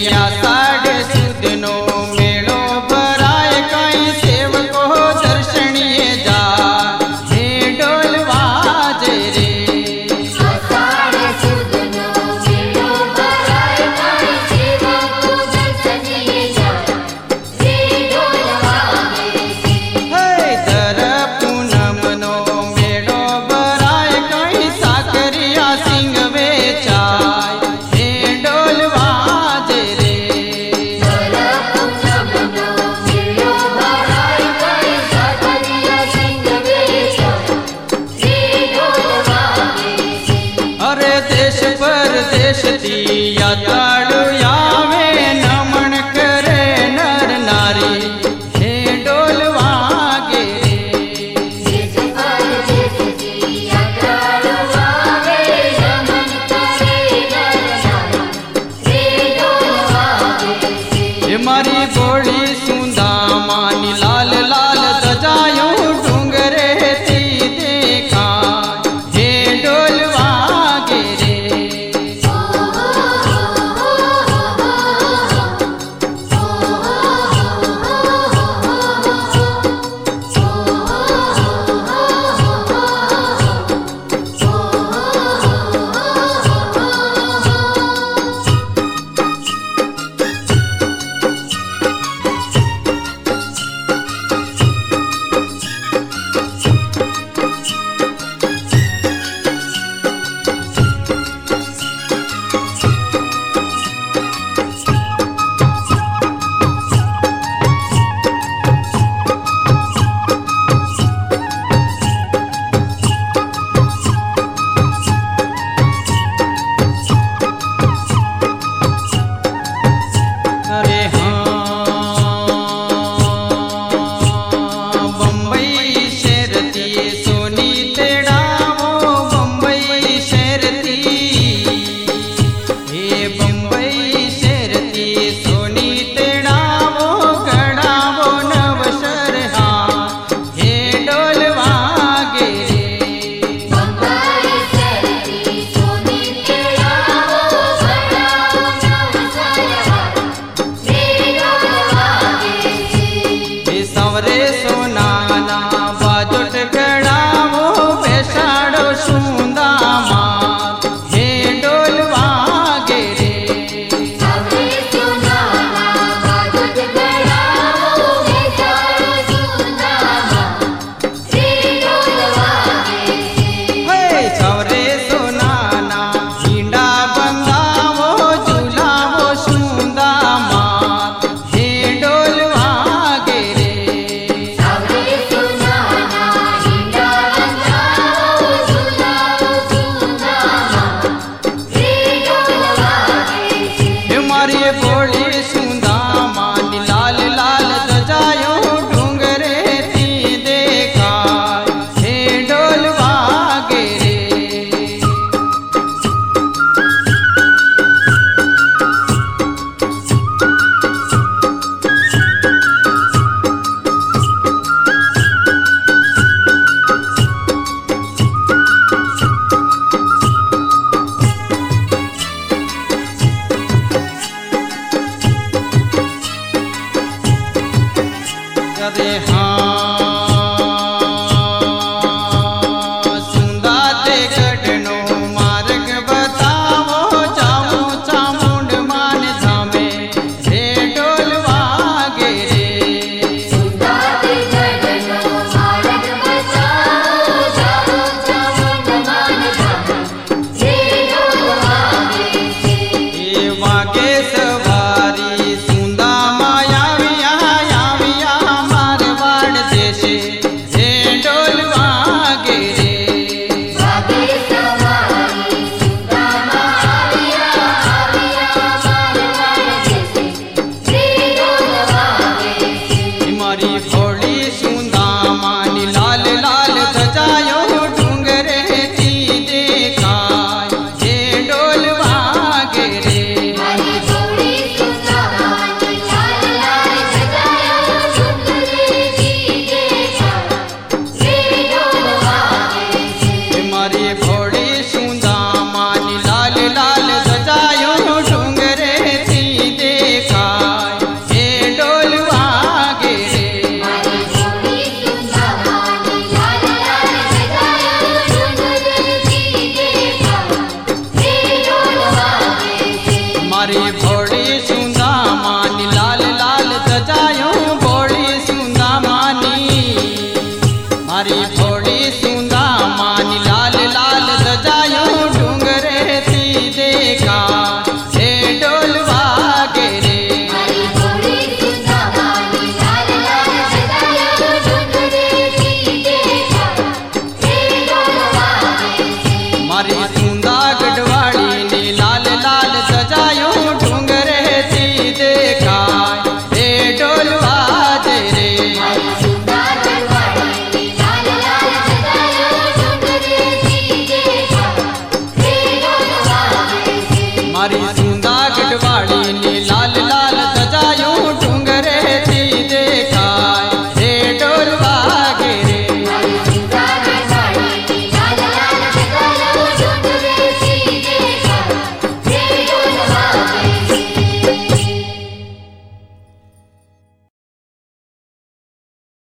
आषाढ़ सुद नो मेलो भराय कई सेवको दर्शनीय जा हे ढोल वाजे रे। आषाढ़ सुद नो मेलो भराय कई सेवको दर्शनीय जा हे ढोल वागे रे। हे दर पूनम नो मेलो भराय कई साकरिया सिंह वेचाय हे ढोल वाजे रे। अरे देश परदेश ती यात्राळु यावे नमन करे नर नारी हे ढोल वागे रे। देश परदेश ती यात्राळु आवे नमन करे नर नारी हे ढोल वागे रे। हे मारी बोली सुंदा मानी लाल लाल दजायो डूंगरे थी देखा हे ढोल वागे रे। अरे हाँ बम्बई शहरती सोनी तेड़ावो बम्बई शहरती हे बम्बई शहरती सोनी तेड़ावो गड़ावो नवसर हाँ हे ढोल वागे रे। बम्बई शहरती सोनी तेड़ावो गड़ावो नवसर हाँ हे ढोल वागे रे। हे सवरे सोनाना बाजोट गड़ावो बेसाड़ो सुंदा मात हे ढोल वागे रे। सवरे सोनाना बाजोट गड़ावो बेसाड़ो सुंदा मात हे ढोल वागे रे। हे सवरे सोनाना हींडा बंदावो झूलावो सुंदा मात हे ढोल वागे रे। सवरे सोनाना हींडा बंदावो झूलावो सुंदा मात हे ढोल वागे रे। हे मारी बोली सुंदा मानी लाल लाल दजायो डूंगरे थी देखा हे ढोल वागे रे। अरे